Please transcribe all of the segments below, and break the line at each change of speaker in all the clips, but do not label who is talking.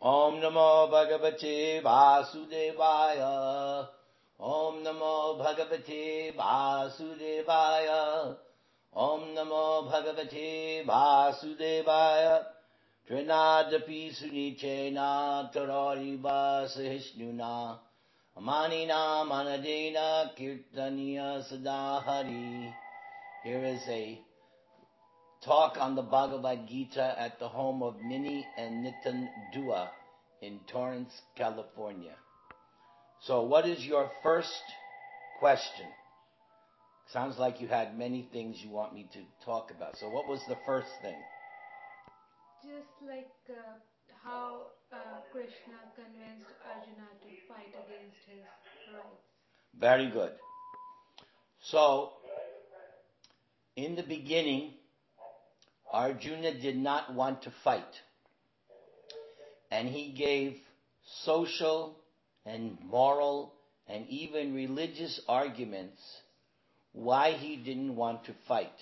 Om Namo Bhagavate Vasudevaya. Om Namo Bhagavate Vasudevaya. Om Namo Bhagavate Vasudevaya. Trinadapi Sunichena Tarariva Sahishnuna. Amanina Manadena Kirtaniya Sadahari. Here is a talk on the Bhagavad Gita at the home of Minnie and Nitin Dua in Torrance, California. So what is your first question? Sounds like you had many things you want me to talk about. So what was the first thing?
Just like how Krishna convinced Arjuna to fight against his rights.
Very good. So, in the beginning, Arjuna did not want to fight. And he gave social and moral and even religious arguments why he didn't want to fight.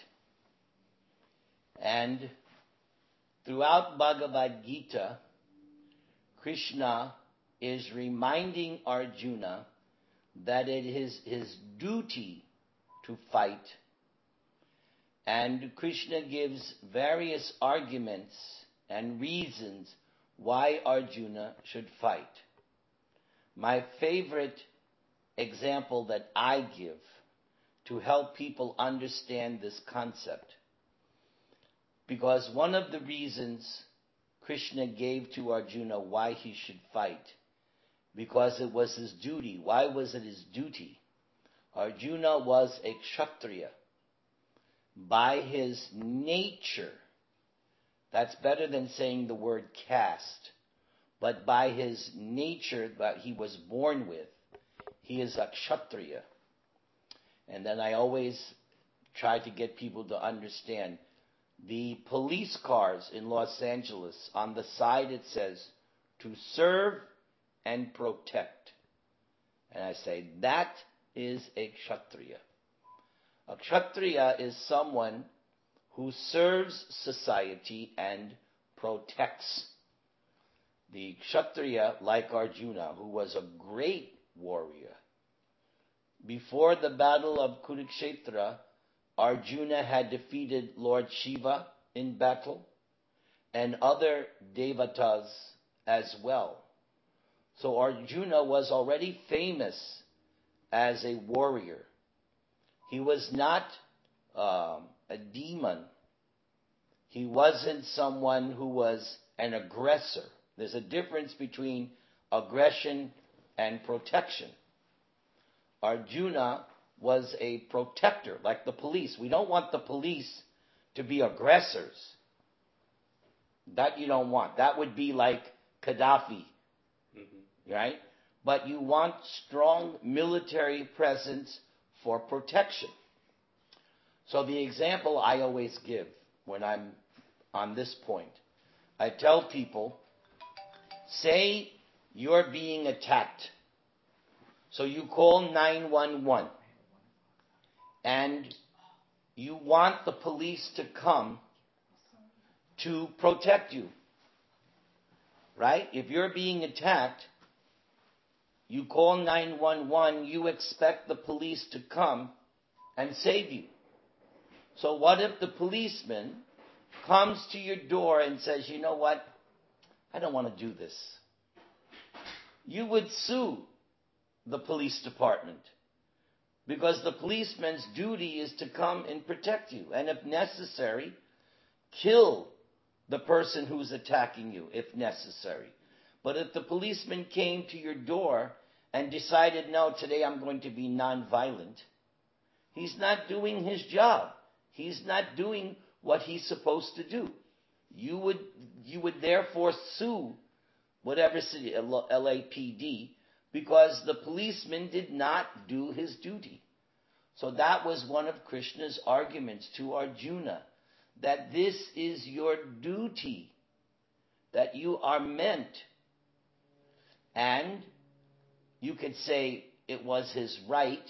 And throughout Bhagavad Gita, Krishna is reminding Arjuna that it is his duty to fight. And Krishna gives various arguments and reasons why Arjuna should fight. My favorite example that I give to help people understand this concept, because one of the reasons Krishna gave to Arjuna why he should fight, because it was his duty. Why was it his duty? Arjuna was a Kshatriya. By his nature, that's better than saying the word caste, but by his nature that he was born with, he is a Kshatriya. And then I always try to get people to understand, the police cars in Los Angeles, on the side it says, to serve and protect. And I say, that is a Kshatriya. A Kshatriya is someone who serves society and protects. The Kshatriya, like Arjuna, who was a great warrior, before the battle of Kurukshetra, Arjuna had defeated Lord Shiva in battle and other devatas as well. So Arjuna was already famous as a warrior. He was not a demon. He wasn't someone who was an aggressor. There's a difference between aggression and protection. Arjuna was a protector, like the police. We don't want the police to be aggressors. That you don't want. That would be like Gaddafi, right? But you want strong military presence for protection. So the example I always give when I'm on this point, I tell people, say you're being attacked. So you call 911 and you want the police to come to protect you, right? If you're being attacked, you call 911, you expect the police to come and save you. So what if the policeman comes to your door and says, you know what, I don't want to do this. You would sue the police department, because the policeman's duty is to come and protect you, and if necessary, kill the person who's attacking you, if necessary. But if the policeman came to your door and decided, no, today I'm going to be nonviolent, he's not doing his job. He's not doing what he's supposed to do. You would therefore sue whatever city, LAPD, because the policeman did not do his duty. So that was one of Krishna's arguments to Arjuna, that this is your duty, that you are meant. And you could say it was his right.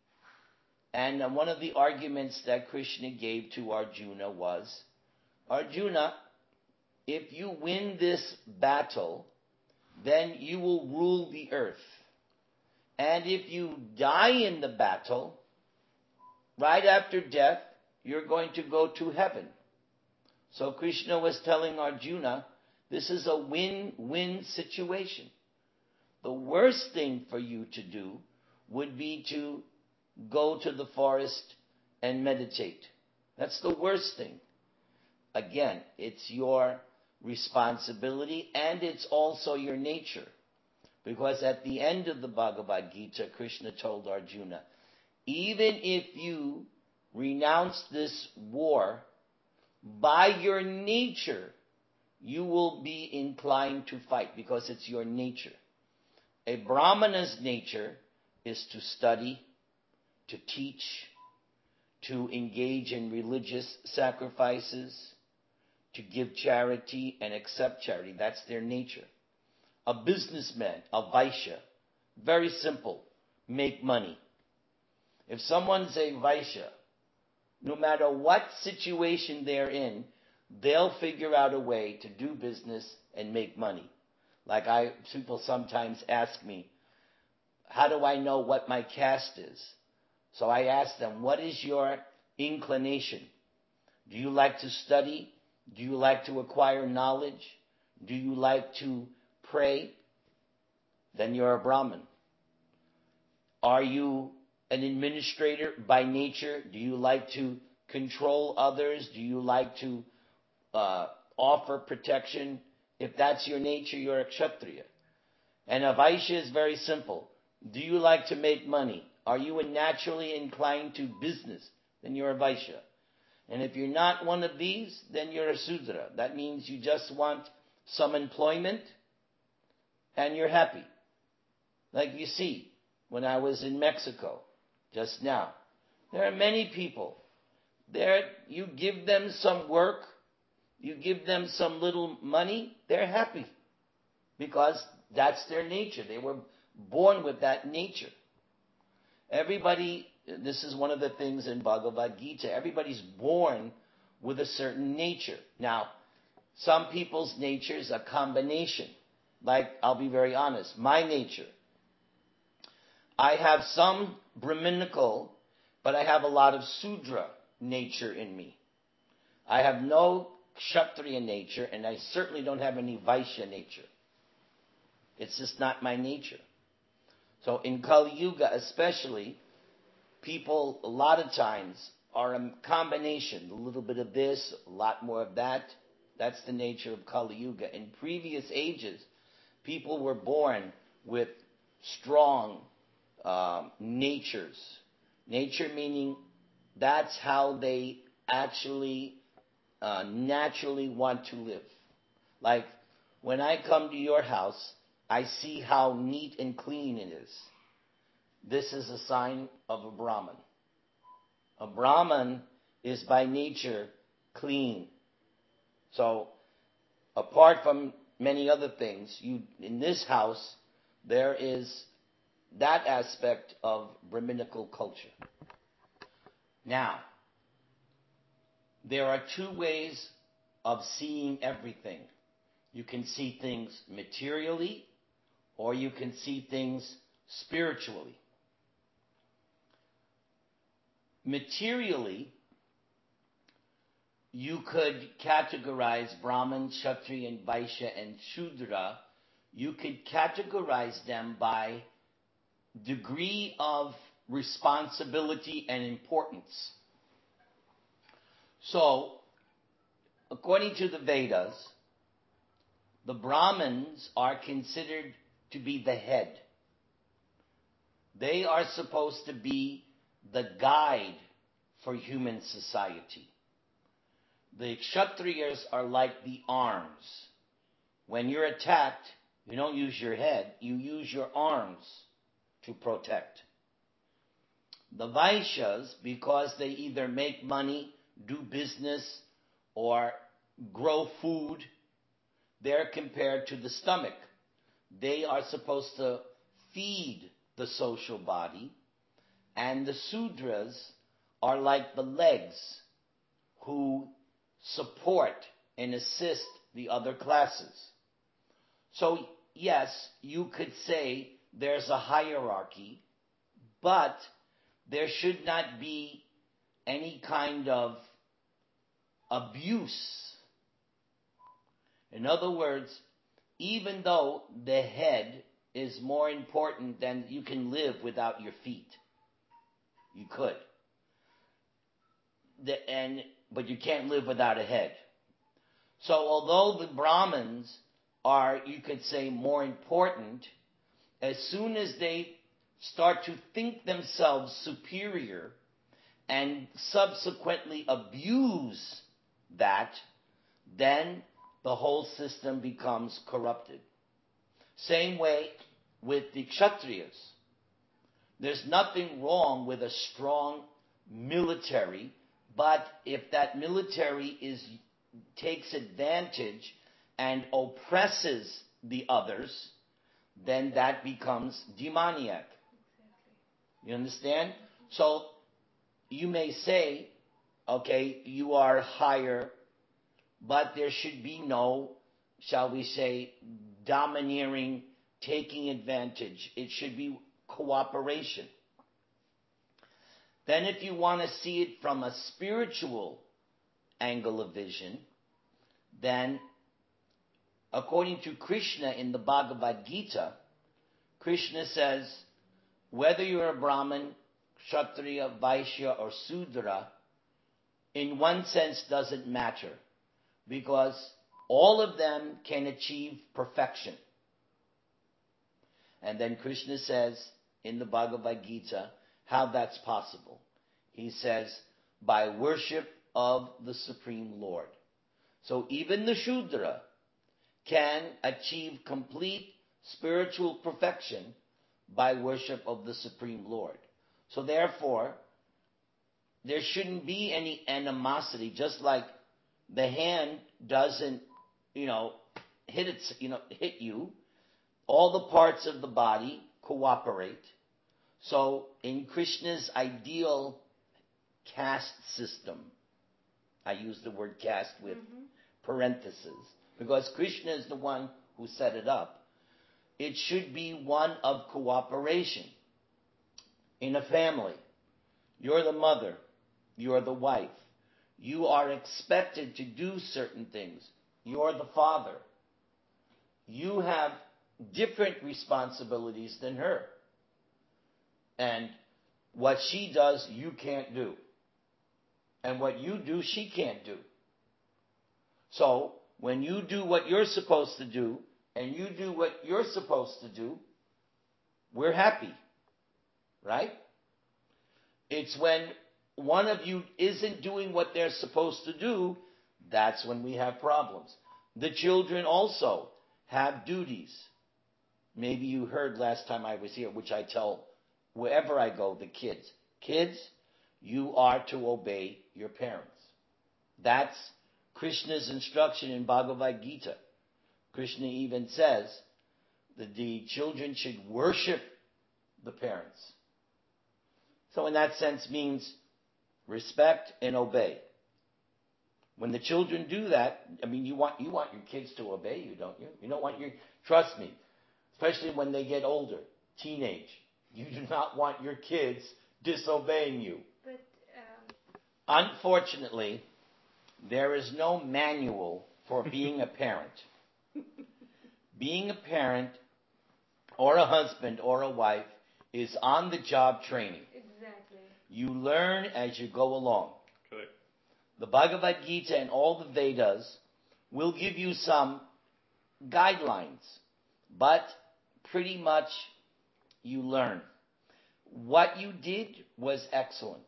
And one of the arguments that Krishna gave to Arjuna was, Arjuna, if you win this battle, then you will rule the earth. And if you die in the battle, right after death, you're going to go to heaven. So Krishna was telling Arjuna, this is a win-win situation. The worst thing for you to do would be to go to the forest and meditate. That's the worst thing. Again, it's your responsibility and it's also your nature. Because at the end of the Bhagavad Gita, Krishna told Arjuna, even if you renounce this war, by your nature, you will be inclined to fight because it's your nature. A Brahmana's nature is to study, to teach, to engage in religious sacrifices, to give charity and accept charity. That's their nature. A businessman, a Vaishya, very simple, make money. If someone's a Vaishya, no matter what situation they're in, they'll figure out a way to do business and make money. Like people sometimes ask me, how do I know what my caste is? So I ask them, what is your inclination? Do you like to study? Do you like to acquire knowledge? Do you like to pray? Then you're a Brahmin. Are you an administrator by nature? Do you like to control others? Do you like to offer protection? If that's your nature, you're a Kshatriya. And a Vaishya is very simple. Do you like to make money? Are you naturally inclined to business? Then you're a Vaishya. And if you're not one of these, then you're a Sudra. That means you just want some employment and you're happy. Like you see, when I was in Mexico just now, there are many people. There, you give them some work, you give them some little money, they're happy. Because that's their nature. They were born with that nature. Everybody, this is one of the things in Bhagavad Gita, everybody's born with a certain nature. Now, some people's nature is a combination. Like, I'll be very honest, my nature. I have some Brahminical, but I have a lot of Sudra nature in me. I have no Kshatriya nature, and I certainly don't have any Vaishya nature. It's just not my nature. So in Kali Yuga especially, people a lot of times are a combination, a little bit of this, a lot more of that. That's the nature of Kali Yuga. In previous ages, people were born with strong natures. Nature meaning that's how they actually naturally want to live. Like when I come to your house, I see how neat and clean it is. This is a sign of a Brahman. A Brahman is by nature clean. So, apart from many other things, in this house, there is that aspect of Brahminical culture. Now, there are two ways of seeing everything. You can see things materially, or you can see things spiritually. Materially, you could categorize Brahman, Kshatriya, and Vaishya and Shudra. You could categorize them by degree of responsibility and importance. So, according to the Vedas, the Brahmins are considered to be the head. They are supposed to be the guide for human society. The Kshatriyas are like the arms. When you're attacked, you don't use your head, you use your arms to protect. The Vaishyas, because they either make money, do business, or grow food, they're compared to the stomach. They are supposed to feed the social body, and the Sudras are like the legs who support and assist the other classes. So yes, you could say there's a hierarchy, but there should not be any kind of abuse. In other words, even though the head is more important than you can live without your feet. You could. But you can't live without a head. So although the Brahmins are, you could say, more important, as soon as they start to think themselves superior and subsequently abuse that, then the whole system becomes corrupted. Same way with the Kshatriyas. There's nothing wrong with a strong military, but if that military takes advantage and oppresses the others, then that becomes demoniac. You understand? So you may say, okay, you are higher, but there should be no, shall we say, domineering, taking advantage. It should be cooperation. Then if you want to see it from a spiritual angle of vision, then according to Krishna in the Bhagavad Gita, Krishna says, whether you're a Brahmin, Kshatriya, Vaishya, or Sudra, in one sense doesn't matter, because all of them can achieve perfection. And then Krishna says in the Bhagavad Gita how that's possible. He says, by worship of the Supreme Lord. So even the Shudra can achieve complete spiritual perfection by worship of the Supreme Lord. So therefore, there shouldn't be any animosity, just like the hand doesn't, hit you. All the parts of the body cooperate. So in Krishna's ideal caste system, I use the word caste with parentheses, because Krishna is the one who set it up. It should be one of cooperation. In a family, you're the mother, you're the wife. You are expected to do certain things. You're the father. You have different responsibilities than her. And what she does, you can't do. And what you do, she can't do. So, when you do what you're supposed to do, and you do what you're supposed to do, we're happy. Right? It's when one of you isn't doing what they're supposed to do, that's when we have problems. The children also have duties. Maybe you heard last time I was here, which I tell wherever I go, the kids. Kids, you are to obey your parents. That's Krishna's instruction in Bhagavad Gita. Krishna even says that the children should worship the parents. So in that sense means respect and obey. When the children do that, you want your kids to obey you, don't you? You don't want trust me, especially when they get older, teenage. You do not want your kids disobeying you.
But
unfortunately, there is no manual for being a parent. Being a parent or a husband or a wife is on-the-job training.
Exactly.
You learn as you go along.
Okay.
The Bhagavad Gita and all the Vedas will give you some guidelines, but pretty much you learn. What you did was excellent.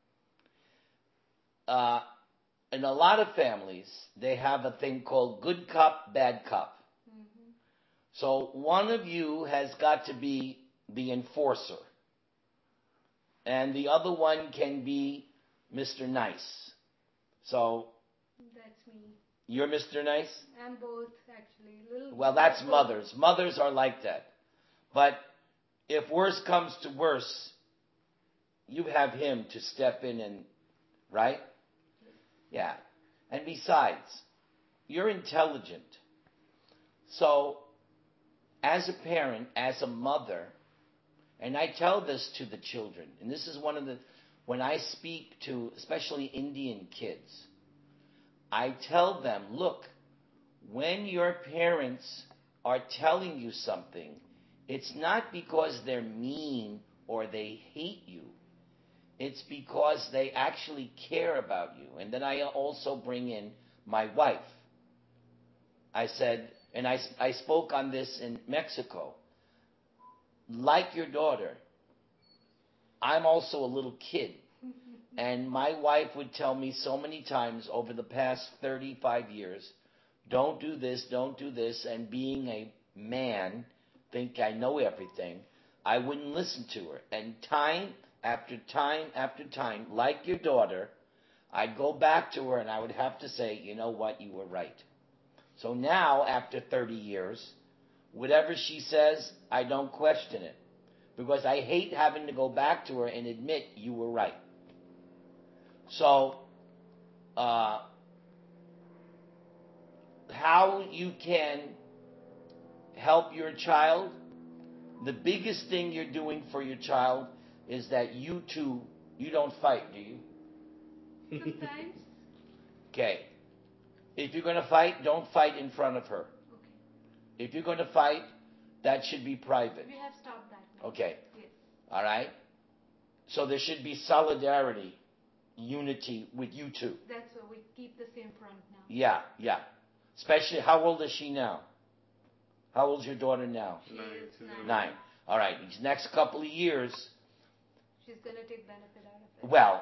In a lot of families, they have a thing called good cop, bad cop.
Mm-hmm.
So one of you has got to be the enforcer. And the other one can be Mr. Nice. So
That's me.
you're Mr. Nice?
I'm both, actually.
Well, that's mothers. Mothers are like that. But if worse comes to worse, you have him to step in and, right? Yeah. And besides, you're intelligent. So, as a parent, as a mother, and I tell this to the children, and this is one of the, when I speak to especially Indian kids, I tell them, look, when your parents are telling you something, it's not because they're mean or they hate you. It's because they actually care about you. And then I also bring in my wife. I said, and I spoke on this in Mexico. Like your daughter, I'm also a little kid. And my wife would tell me so many times over the past 35 years, don't do this, don't do this. And being a man, think I know everything, I wouldn't listen to her. And time after time after time, like your daughter, I'd go back to her and I would have to say, you know what, you were right. So now, after 30 years, whatever she says, I don't question it. Because I hate having to go back to her and admit you were right. So, how you can help your child, the biggest thing you're doing for your child is that you don't fight, do you?
Sometimes.
Okay. If you're going to fight, don't fight in front of her.
Okay.
If you're going to fight, that should be private.
We have stopped that now.
Okay.
Yes.
All right? So there should be solidarity, unity with you two.
That's why we keep the same front now.
Yeah, yeah. Especially, how old is she now? How old's your daughter now?
She is 9.
9. All right. These next couple of years,
She's going to take benefit out of it.
well,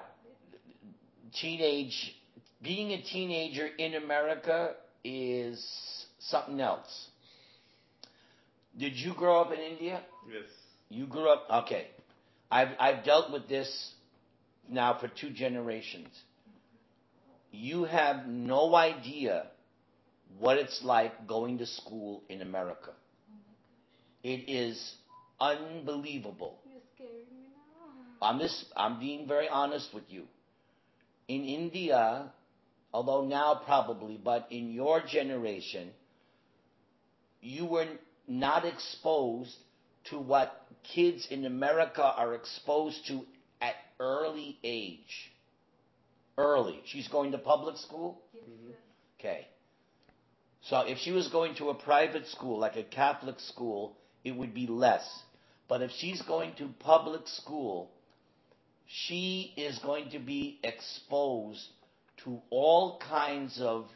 being a teenager in America is something else. Did you grow up in India?
Yes.
You grew up, okay. I've dealt with this now for 2 generations. You have no idea what it's like going to school in America. It is unbelievable.
You're scaring me now.
I'm being very honest with you. In India, although now probably, but in your generation, you were not exposed to what kids in America are exposed to at early age. Early. She's going to public school?
Yes, sir.
Okay. So if she was going to a private school, like a Catholic school, it would be less. But if she's going to public school, she is going to be exposed to all kinds of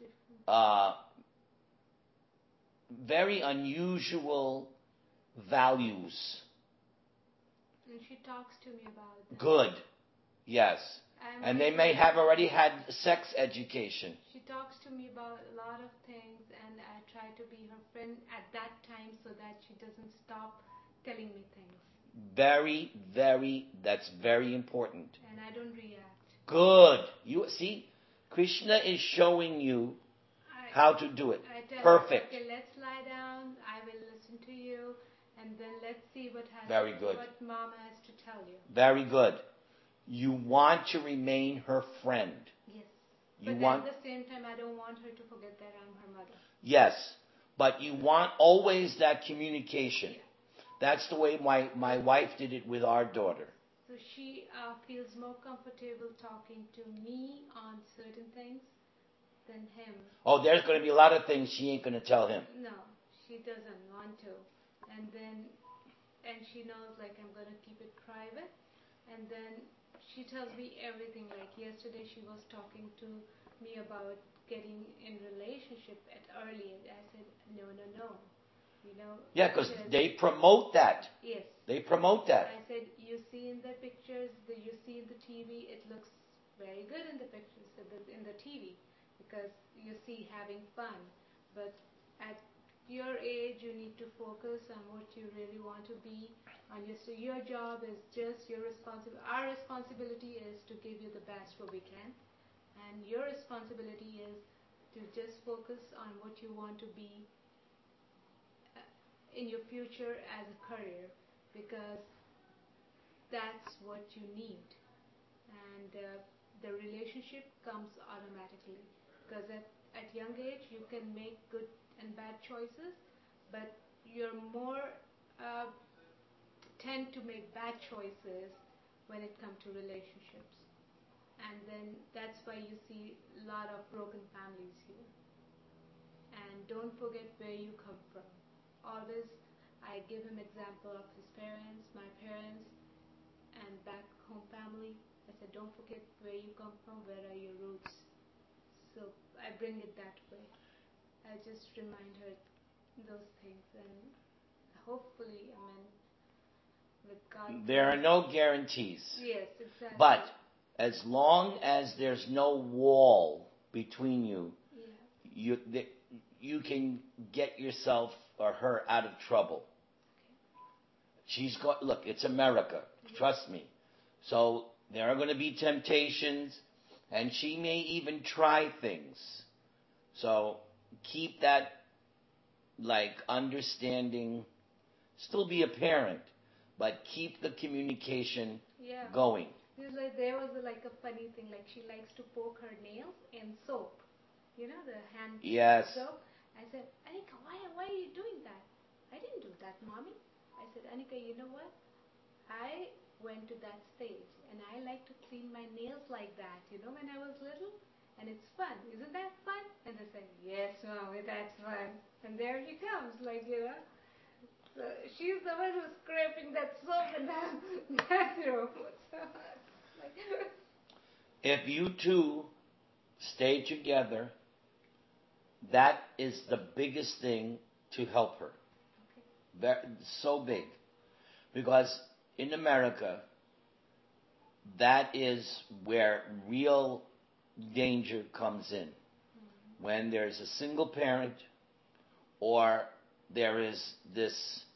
very unusual values.
And she talks to me about that.
Good. Yes. And they may have already had sex education.
She talks to me about a lot of things, and I try to be her friend at that time so that she doesn't stop telling me things.
That's very important.
And I don't react.
Good. You see, Krishna is showing you how to do it.
I tell
Perfect.
her, okay, let's lie down. I will listen to you, and then let's see what
Very good.
what Mama has to tell you.
Very good. You want to remain her friend.
Yes.
You
But
want,
at the same time, I don't want her to forget that I'm her mother.
yes, but you want always that communication.
Yeah.
That's the way my wife did it with our daughter.
So she feels more comfortable talking to me on certain things than him.
Oh, there's going to be a lot of things she ain't going to tell him.
No, she doesn't want to. And she knows, like, I'm going to keep it private. And then she tells me everything. Like yesterday, she was talking to me about getting in relationship at early age. I said, no. You know.
Yeah, because they promote that.
Yes.
They promote that.
I said, you see in the pictures, you see in the TV, it looks very good in the pictures, in the TV, because you see having fun. But at your age, you need to focus on what you really want to be. So your job is just your responsibility. Our responsibility is to give you the best what we can, and your responsibility is to just focus on what you want to be in your future as a career, because that's what you need. And the relationship comes automatically, because at young age you can make good and bad choices, but you're more uh, tend to make bad choices when it comes to relationships. And then that's why you see a lot of broken families here. And don't forget where you come from. Always, I give him example of his parents, my parents, and back home family. I said, don't forget where you come from, where are your roots. So I bring it that way. I just remind her those things, and hopefully, I mean, with God.
There are no guarantees.
Yes, exactly.
But as long as there's no wall between you,
yeah.
you can get yourself or her out of trouble. Look, it's America. Trust me. So there are going to be temptations, and she may even try things. So keep that, like, understanding. Still be a parent, but keep the communication going.
There was like a funny thing, like she likes to poke her nails in soap. You know, the hand soap. I said, Anika, why are you doing that? I didn't do that, mommy. I said, Anika, you know what? I went to that stage, and I like to clean my nails like that, you know, when I was little. And it's fun. Isn't that fun? And they say, yes, mommy, that's fun. And there she comes, like, you know. So she's the one who's scraping that soap in the bathroom.
If you two stay together, that is the biggest thing to help her. So big. Because in America, that is where real danger comes in. When there's a single parent, or there is this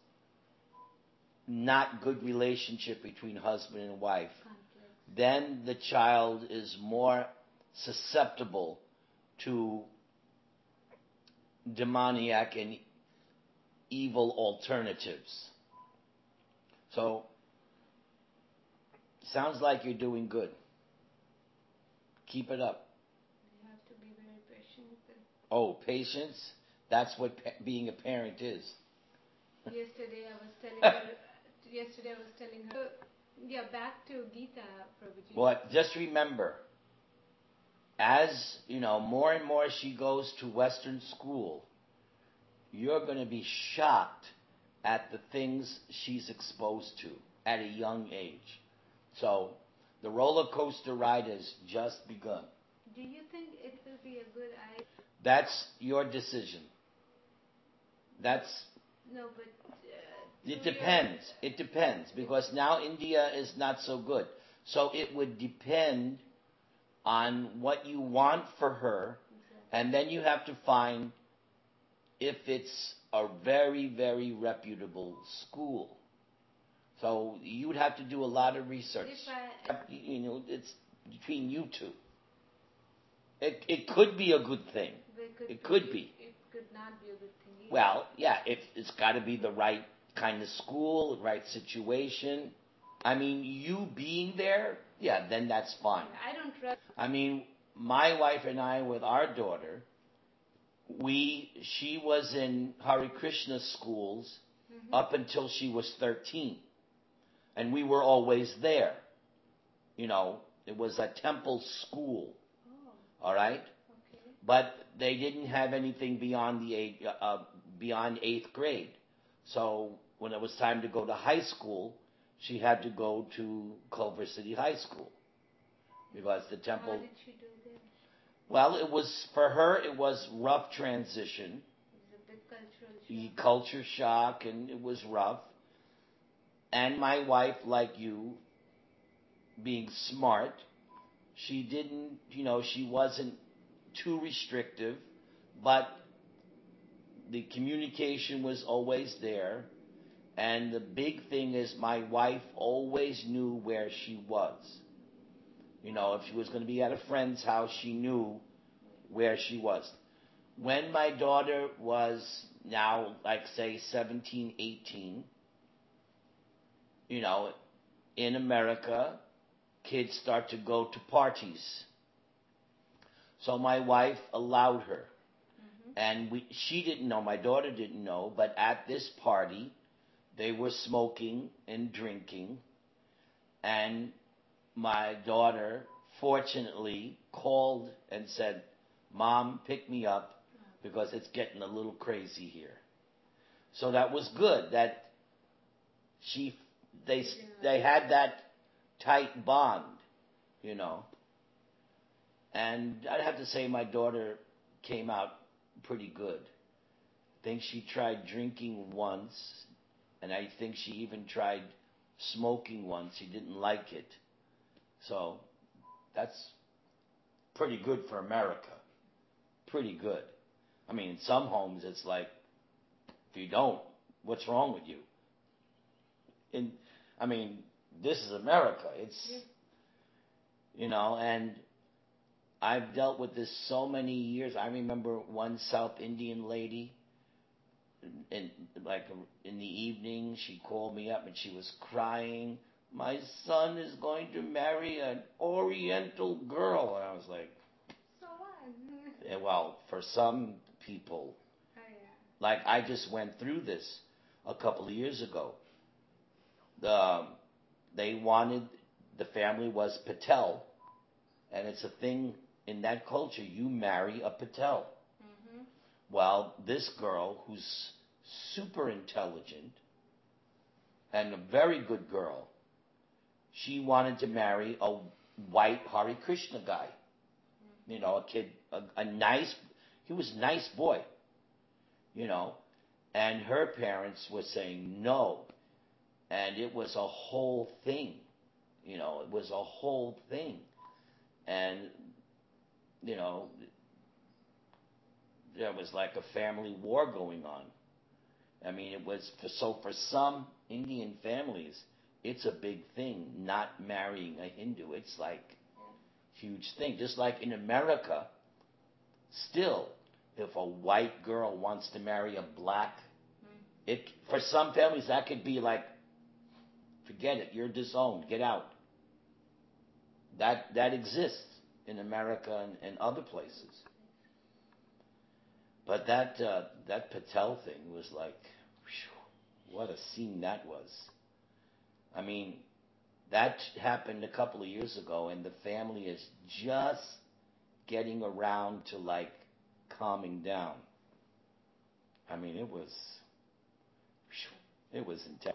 not good relationship between husband and wife, then the child is more susceptible to demoniac and evil alternatives. So, sounds like you're doing good. Keep it up.
You have to be very patient.
Oh, patience? That's what being a parent is.
Yesterday I was telling her, yeah, back to Gita, Prabhuji.
But just remember, as, more and more she goes to Western school, you're going to be shocked at the things she's exposed to at a young age. So, the roller coaster ride has just begun.
Do you think it will be a good idea?
That's your decision.
No, but
it depends. It depends, because now India is not so good. So it would depend on what you want for her, and then you have to find if it's a very, very reputable school. So you would have to do a lot of research. It's between you two. It could be a good thing. It could be.
It could not be a good thing either.
Well, yeah, it's got to be the right kind of school, the right situation. I mean, you being there, yeah, then that's fine.
I don't trust.
I mean, my wife and I, with our daughter, she was in Hare Krishna schools up until she was 13. And we were always there. It was a temple school.
Oh.
All right?
Okay.
But they didn't have anything beyond beyond 8th grade. So when it was time to go to high school, she had to go to Culver City High School. Because the temple...
How did she do this?
Well, for her, it was rough transition.
It was a big
culture shock, and it was rough. And my wife, like you, being smart, she didn't, she wasn't too restrictive, but the communication was always there. And the big thing is my wife always knew where she was. If she was going to be at a friend's house, she knew where she was. When my daughter was now, like, say, 17, 18, in America, kids start to go to parties. So my wife allowed her. And she didn't know, my daughter didn't know, but at this party, they were smoking and drinking. And my daughter, fortunately, called and said, "Mom, pick me up because it's getting a little crazy here." So that was good that she, they had that tight bond, you know. And I'd have to say my daughter came out pretty good. I think she tried drinking once, and I think she even tried smoking once. She didn't like it. So that's pretty good for America. Pretty good. I mean, in some homes it's like, if you don't, what's wrong with you? I mean, this is America. It's, you know, and I've dealt with this so many years. I remember one South Indian lady, in like in the evening, she called me up and she was crying. "My son is going to marry an Oriental girl," and I was like,
So what?
yeah, well, for some people,
Oh, yeah.
like I just went through this a couple of years ago. They wanted, the family was Patel, and it's a thing in that culture. You marry a Patel. Well, this girl, who's super intelligent and a very good girl, she wanted to marry a white Hare Krishna guy. You know, a kid, a nice, he was a nice boy, you know, and her parents were saying no. And it was a whole thing, you know, it was a whole thing. And, you know, there was like a family war going on. I mean, it was, for some Indian families, it's a big thing not marrying a Hindu. It's like huge thing. Just like in America, still, if a white girl wants to marry a black, it, for some families that could be like, forget it, you're disowned, get out. That exists in America and other places. But that Patel thing was like, whew, what a scene that was. I mean, that happened a couple of years ago, and the family is just getting around to like calming down. I mean, it was intense.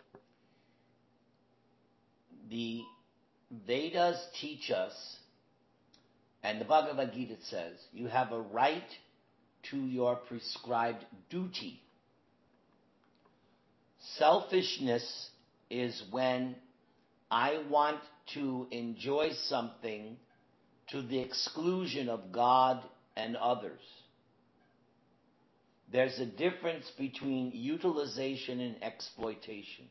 The Vedas teach us, and the Bhagavad Gita says, you have a right to your prescribed duty. Selfishness is when I want to enjoy something to the exclusion of God and others. There's a difference between utilization and exploitation.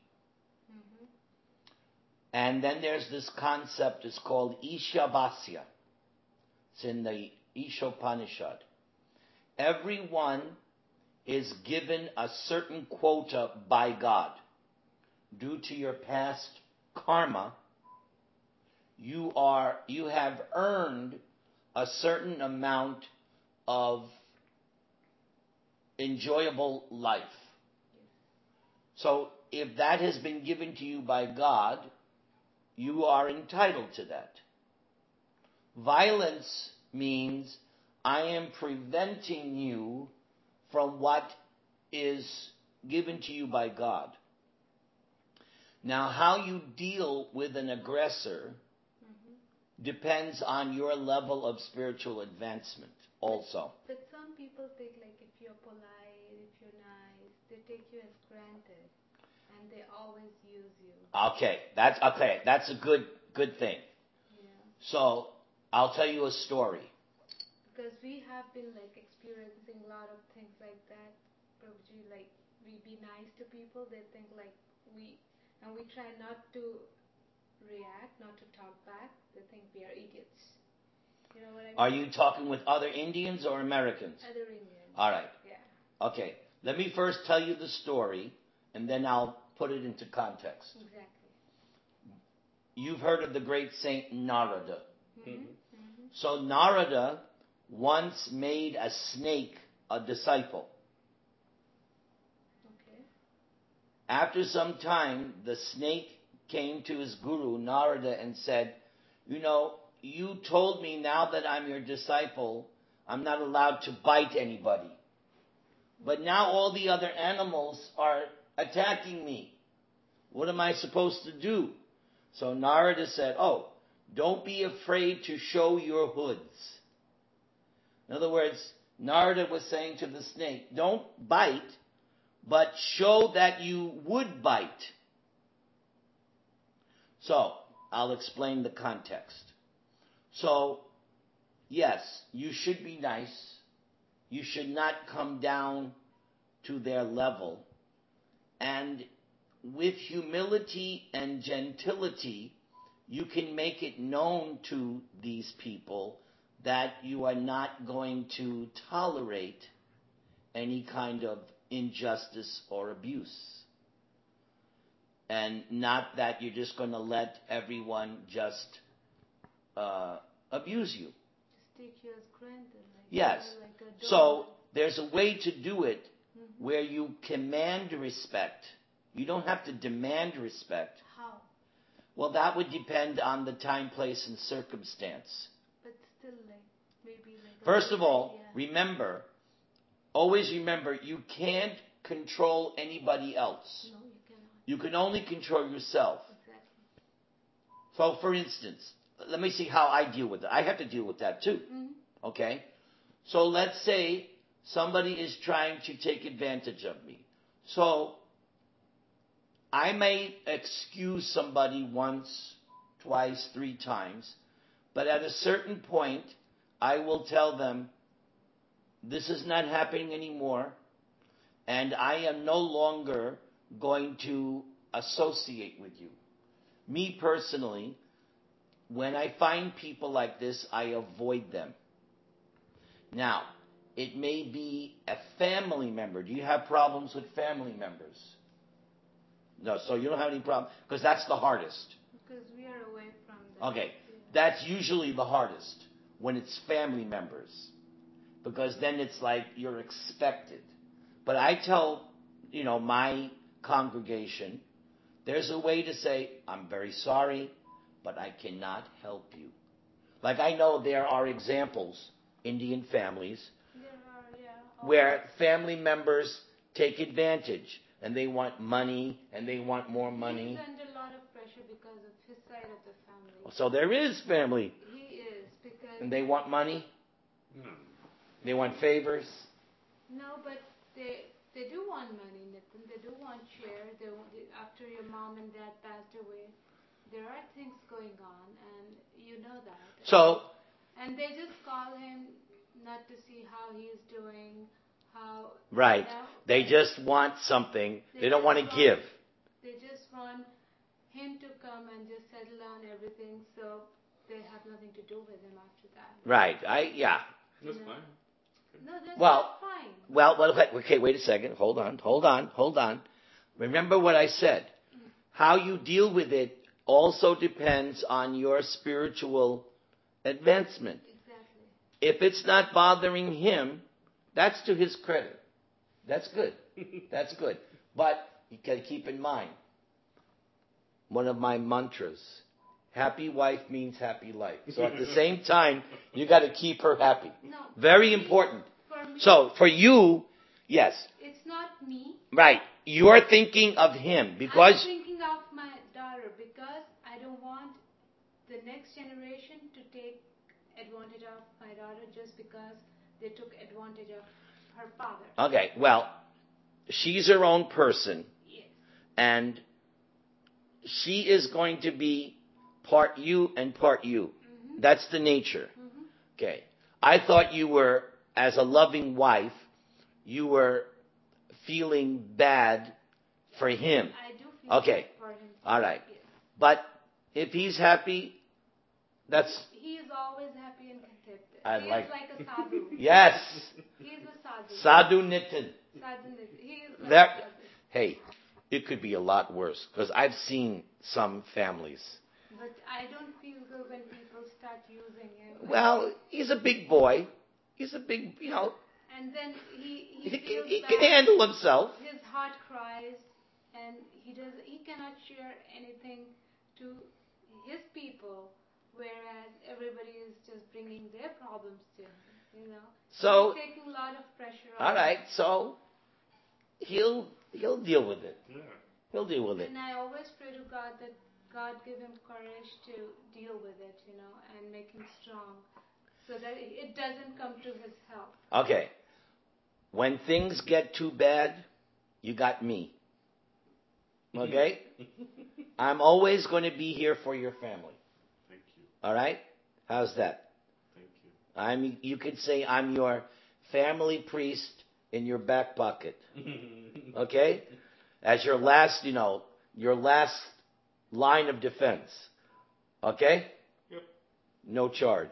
And then there's this concept, it's called Ishavasya. It's in the Ishopanishad. Everyone is given a certain quota by God. Due to your past karma, you have earned a certain amount of enjoyable life. So if that has been given to you by God, you are entitled to that. Violence means I am preventing you from what is given to you by God. Now, how you deal with an aggressor depends on your level of spiritual advancement also.
But some people think like if you're polite, if you're nice, they take you as granted. And they always use you.
Okay, that's a good thing.
Yeah.
So I'll tell you a story.
Because we have been like experiencing a lot of things like that. Prabhuji, like we be nice to people, they think like we try not to react, not to talk back. They think we are idiots. You know what I mean?
Are you talking with other Indians or Americans?
Other Indians.
All right.
Yeah.
Okay. Let me first tell you the story, and then I'll put it into context.
Exactly.
You've heard of the great saint Narada.
Mm-hmm.
So Narada once made a snake a disciple.
Okay.
After some time, the snake came to his guru, Narada, and said, you told me now that I'm your disciple, I'm not allowed to bite anybody. But now all the other animals are attacking me. What am I supposed to do? So Narada said, don't be afraid to show your hoods. In other words, Narada was saying to the snake, don't bite, but show that you would bite. So, I'll explain the context. So, yes, you should be nice. You should not come down to their level. And with humility and gentility, you can make it known to these people that you are not going to tolerate any kind of injustice or abuse. And not that you're just going to let everyone just abuse you.
Just take you as granted.
Yes.
Like a
So there's a way to do it where you command respect. You don't have to demand respect.
How?
Well, that would depend on the time, place, and circumstance.
But still, maybe
First of all, always remember, you can't control anybody else.
No, you cannot.
You can only control yourself.
Exactly.
So, for instance, let me see how I deal with it. I have to deal with that too. Okay? So let's say somebody is trying to take advantage of me. So, I may excuse somebody once, twice, 3 times, but at a certain point, I will tell them, this is not happening anymore, and I am no longer going to associate with you. Me personally, when I find people like this, I avoid them. Now, it may be a family member. Do you have problems with family members? No, so you don't have any problem, because that's the hardest.
Because we are away from them.
Okay, that's usually the hardest, when it's family members. Because then it's like you're expected. But I tell, my congregation, there's a way to say, I'm very sorry, but I cannot help you. Like I know there are examples, Indian families, where family members take advantage. And they want money, and they want more money.
He's under a lot of pressure because of his side of the family.
So there is family.
He is, because...
And they want money?
No.
They want favors?
No, but they do want money, Nitin. They do want share. After your mom and dad passed away, there are things going on, and you know that. And they just call him not to see how he's doing, how...
Right. They just want something. They don't want to give.
They just want him to come and just settle down everything, so they have nothing to do with him after that.
Right.
That's fine.
No, that's
Well,
not fine.
Well, okay, wait a second. Hold on. Remember what I said. How you deal with it also depends on your spiritual advancement.
Exactly.
If it's not bothering him, that's to his credit. That's good. That's good. But you got to keep in mind, one of my mantras, happy wife means happy life. So at the same time, you got to keep her happy.
No.
Very important.
For me,
So for you, yes.
it's not me.
Right. You're thinking of him because...
I'm thinking of my daughter, because I don't want the next generation to take advantage of my daughter just because they took advantage of her father.
Okay, well, she's her own person.
Yes.
And she is going to be part you and part you.
Mm-hmm.
That's the nature.
Mm-hmm.
Okay. I thought you were, as a loving wife, you were feeling bad for him.
I do feel
Okay.
bad for him.
All right.
Yes.
But if he's happy, that's...
He is always happy and contented. He
like
is like a sadhu.
Yes.
He is a sadhu.
Sadhu Nitin.
Sadhu. He is like
That,
a sadhu.
hey, it could be a lot worse, because I've seen some families.
But I don't feel good when people start using him.
Well, he's a big boy. He's a big,
And then
He,
he feels
he
bad.
can handle himself.
His heart cries, and he cannot share anything to his people, whereas everybody is just bringing their problems to him. You know,
So,
he's taking a lot of pressure
all
on
right,
him.
so he'll deal with it.
Yeah.
He'll deal with it.
And I always pray to God that God give him courage to deal with it, you know, and make him strong, so that it doesn't come to his health.
Okay. When things get too bad, you got me. Okay? I'm always going to be here for your family.
Thank you.
All right? How's that?
Thank you.
You could say I'm your family priest in your back pocket. Okay? As your last line of defense. Okay?
Yep.
No charge.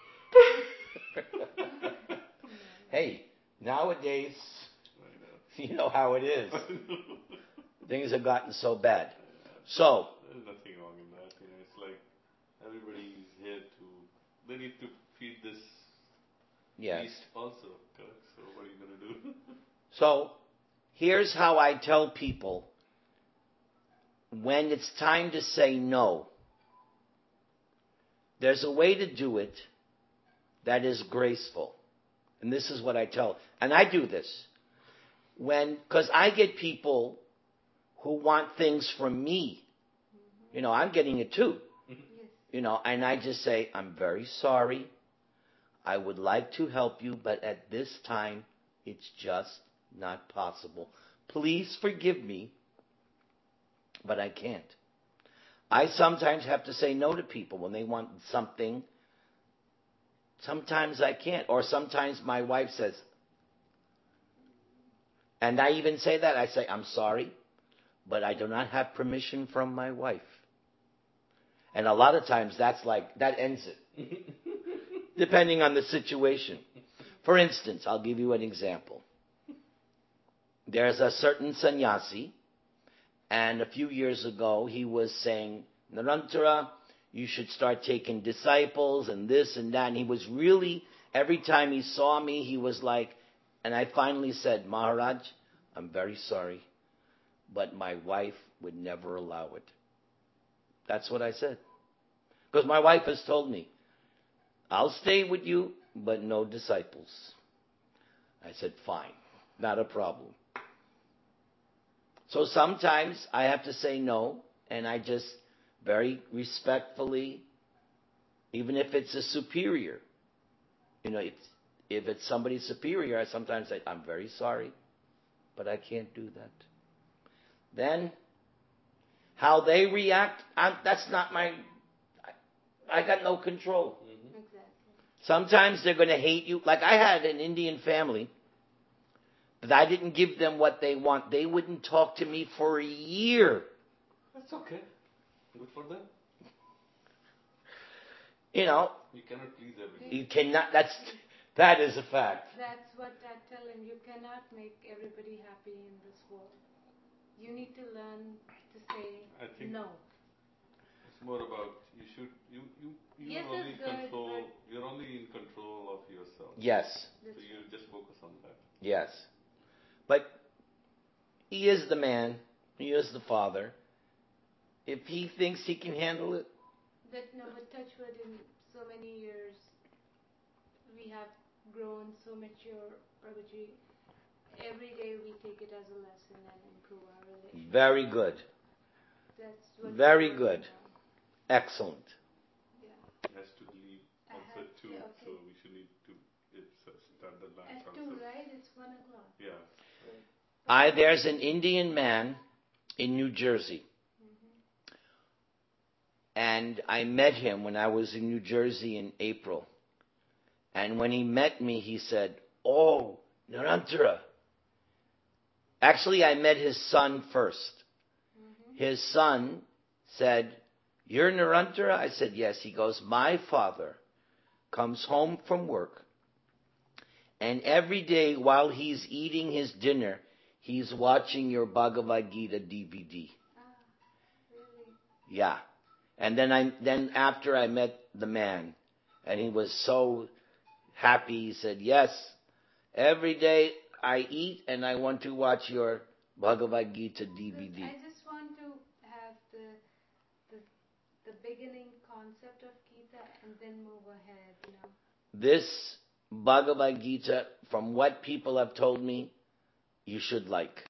Hey, nowadays,
I
you know how it is.
know.
Things have gotten so bad. So,
There's nothing wrong in that. You know, it's like everybody's here to. They need to feed this
yes.
beast also. Correct? So what are you gonna do?
So, here's how I tell people when it's time to say no. There's a way to do it that is graceful. And this is what I tell. And I do this. Because I get people who want things from me. You know, I'm getting it too.
Yes.
You know, and I just say, I'm very sorry. I would like to help you, but at this time, it's just not possible. Please forgive me, but I can't. I sometimes have to say no to people when they want something. Sometimes I can't. Or sometimes my wife says, and I even say that. I say, I'm sorry, but I do not have permission from my wife. And a lot of times that ends it. Depending on the situation. For instance, I'll give you an example. There's a certain sannyasi, and a few years ago he was saying, Narantara, you should start taking disciples and this and that. And he was really, every time he saw me, he was like, and I finally said, Maharaj, I'm very sorry, but my wife would never allow it. That's what I said. Because my wife has told me, I'll stay with you, but no disciples. I said, fine, not a problem. So sometimes I have to say no, and I just very respectfully, even if it's a superior, you know, if it's somebody superior, I sometimes say, I'm very sorry, but I can't do that. Then, how they react, that's not I got no control.
Exactly.
Sometimes they're going to hate you. Like I had an Indian family that I didn't give them what they want. They wouldn't talk to me for a year.
That's okay. Good for them.
You know,
You cannot please everybody.
you cannot. That is a fact.
That's what I tell him. You cannot make everybody happy in this world. You need to learn to say
I think
no.
it's more about
Yes,
you're only
it's good,
control.
but-
You're only in control of yourself.
Yes,
So you just focus on that.
yes. But he is the man. He is the father. If he thinks he can handle it,
But no, but touch wood, in so many years, we have grown so mature, Prabhuji. Every day we take it as a lesson and improve our relationship.
very good.
That's what
Very
we're
good.
working on.
Excellent.
Yeah.
It has to leave also at 2,
okay.
so we should need to start the dance
At 2,
also.
right? It's 1 o'clock.
Yeah.
There's an Indian man in New Jersey. And I met him when I was in New Jersey in April. And when he met me, he said, oh, Narantara. Actually, I met his son first. His son said, you're Narantara? I said, yes. He goes, my father comes home from work. And every day while he's eating his dinner, he's watching your Bhagavad Gita DVD.
Really?
Yeah. And then after I met the man, and he was so happy, he said, yes. Every day I eat and I want to watch your Bhagavad Gita
Because
DVD.
I just want to have the the beginning concept of Gita and then move ahead.
This Bhagavad Gita, from what people have told me, you should like.